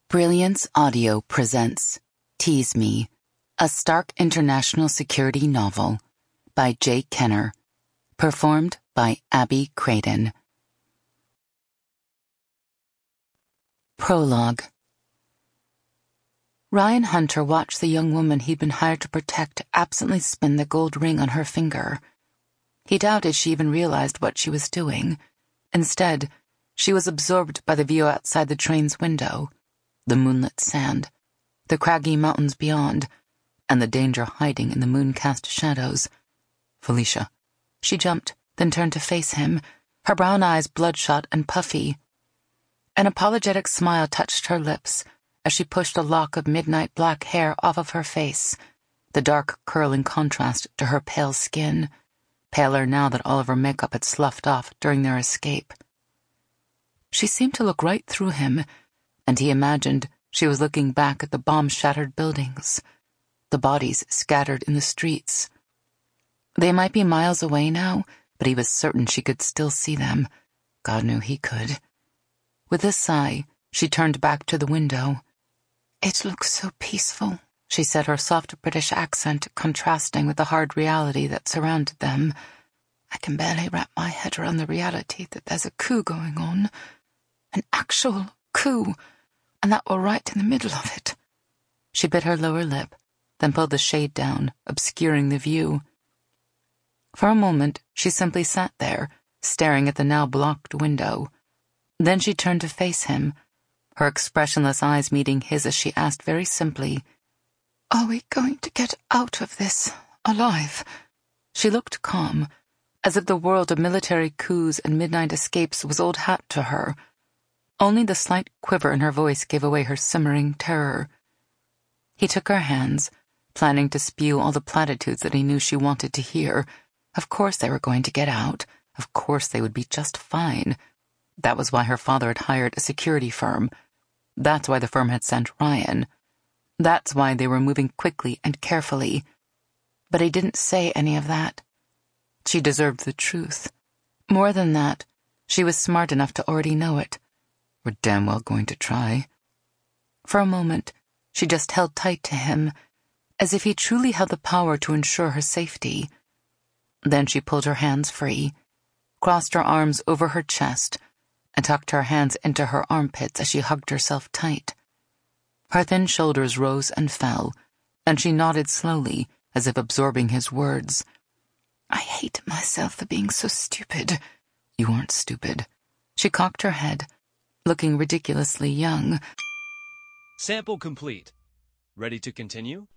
Brilliance Audio presents Tease Me, a Stark International Security novel by Jay Kenner, performed by Abby Craden. Prologue. Ryan Hunter watched the young woman he'd been hired to protect absently spin the gold ring on her finger. He doubted she even realized what she was doing. Instead, she was absorbed by the view outside the train's window, the moonlit sand, the craggy mountains beyond, and the danger hiding in the moon-cast shadows. Felicia. She jumped, then turned to face him, her brown eyes bloodshot and puffy. An apologetic smile touched her lips as she pushed a lock of midnight black hair off of her face, the dark curl in contrast to her pale skin, paler now that all of her makeup had sloughed off during their escape. She seemed to look right through him, and he imagined she was looking back at the bomb-shattered buildings, the bodies scattered in the streets. They might be miles away now, but he was certain she could still see them. God knew he could. With a sigh, she turned back to the window. "It looks so peaceful," she said, her soft British accent contrasting with the hard reality that surrounded them. "I can barely wrap my head around the reality that there's a coup going on. An actual coup, and that we're right in the middle of it." She bit her lower lip, then pulled the shade down, obscuring the view. For a moment, she simply sat there, staring at the now blocked window. Then she turned to face him, her expressionless eyes meeting his as she asked very simply, "Are we going to get out of this alive?" She looked calm, as if the world of military coups and midnight escapes was old hat to her. Only the slight quiver in her voice gave away her simmering terror. He took her hands, planning to spew all the platitudes that he knew she wanted to hear. Of course they were going to get out. Of course they would be just fine. That was why her father had hired a security firm. That's why the firm had sent Ryan. That's why they were moving quickly and carefully. But he didn't say any of that. She deserved the truth. More than that, she was smart enough to already know it. We're damn well going to try. For a moment, she just held tight to him, as if he truly had the power to ensure her safety. Then she pulled her hands free, crossed her arms over her chest, and tucked her hands into her armpits as she hugged herself tight. Her thin shoulders rose and fell, and she nodded slowly, as if absorbing his words. "I hate myself for being so stupid." "You aren't stupid." She cocked her head, looking ridiculously young. Sample complete. Ready to continue?